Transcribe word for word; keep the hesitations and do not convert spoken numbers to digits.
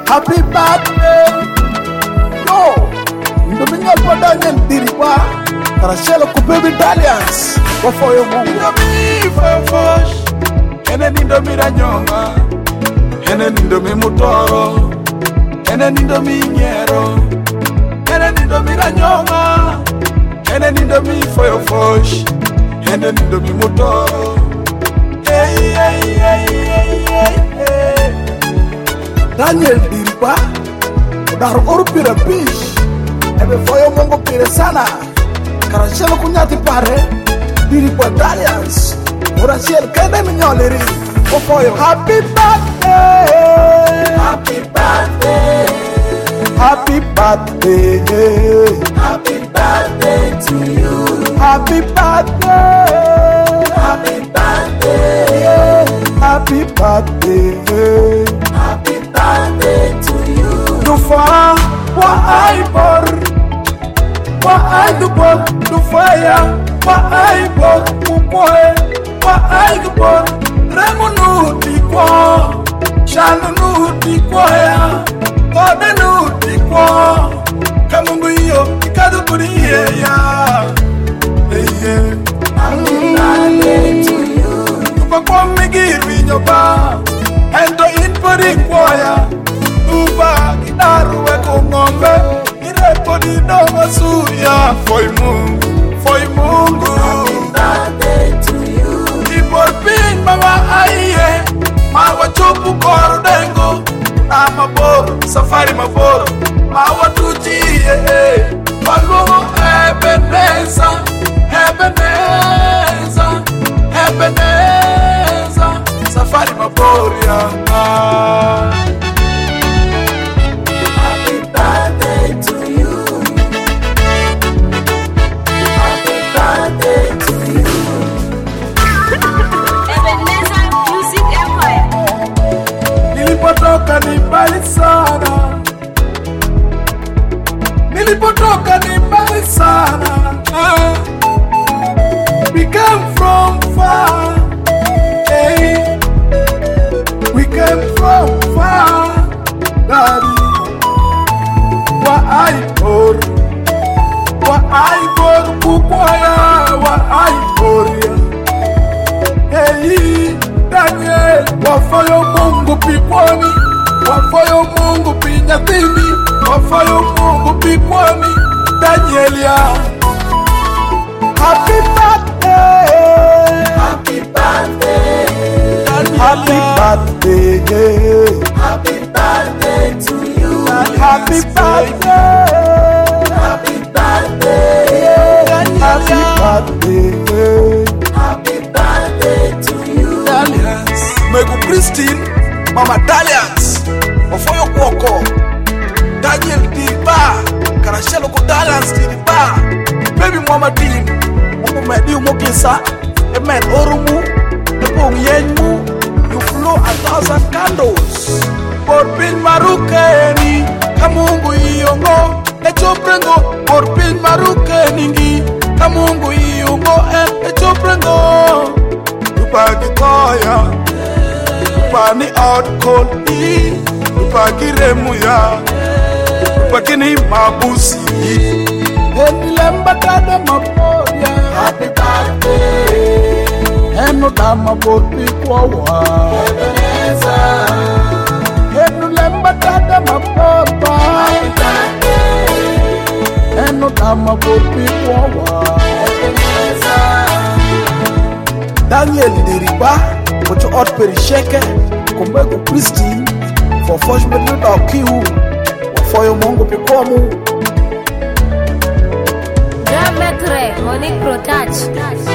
Happy birthday. Yo, Indominyal po Daniel Diripa. Karashelo Kupebi Italians. Wafoyo Mungu. Indomi Fafosh. Ene Indomi Ranyonga. Ene Indomi Mutoro. Ene Indomi Nyero. Ene Indomi Ranyonga. Ene Indomi Fafosh. Ene Indomi Mutoro. Hey, hey, hey, hey, hey, hey. Daniel Diripa. Dar Urpira Bish. Ebe foyo Mungu pire sana. Karashelo kunyati pare. Diripa Italians. Urashel kende minyoleri. Wafoyo. Happy birthday. Happy birthday. Happy birthday. Happy birthday to you. Happy birthday. Happy birthday. Happy birthday. Happy birthday to you. Dufa wa aibor. Wa aibor. Dufaya wa aibor. Mukoe wa aibor. Remu nuti kwa. Shanu nuti kwa ya. Kode nuti kwa. Kamungu iyo ikadu kuriye ya. Hey yeah. Happy birthday to you. Upa kwa migiri nyoba. Ento inpuri kwa ya. Upa kidaru weko ngombe. Irepo di donga suya. Foi Mungu, foi Mungu. Happy birthday to you. Ibor pin mama aiye. Mawa chupu koro dengo. Na maboro, safari maboro. Mawa tujiye. Walumo Ebeneza. Ebeneza. Ebeneza. Safari maboro ya. Happy birthday to you. Happy birthday to you. Ebeneza Music Empire. Nilipotoka ni mbali sana. Nilipotoka ni mbali sana. Ah. We came from far. Hey. We came from far. Daddy. Wa aibor. Wa aibor kukwaya. Wa aiboria. Hey, Daniel, wafoyo Mungu pikwani, wafoyo Mungu pinyatini, wafoyo Mungu pikwani, Daniel ya. Happy birthday, Happy birthday. Daniel. Happy birthday, Happy birthday to you. happy birthday, Happy birthday. happy birthday. Happy birthday to you. Dalians, Megu Christine, Mama Dalians, Wafoyo Kwoko, Daniel Diripa, Karashelo ko Dalians Diripa, Baby Mama Dean, Mungu Medi Umokisa, Emen Orumu, Nepong Yenmu, you flow a thousand candles, Por Pin Marukeni, Kamungu Iyongo, Echoprengo, Por Pin Marukeni, Kamungu Iyongo, Echoprengo. Upagi koya, upani out cold e, upagi remuya, upagi ni mabusi. Enilemba kada mapoya, Happy birthday. eno dama bopi kwawa. Ebeneza. Enilemba kada mapopa, Happy birthday. eno dama bopi kwawa. Ebeneza. Daniel Diripa, but you ought perisheke, Kumbego Christine, for Fosh Medlu Kiu, for your Mongo Picomu. Grand Maître Monique Protach.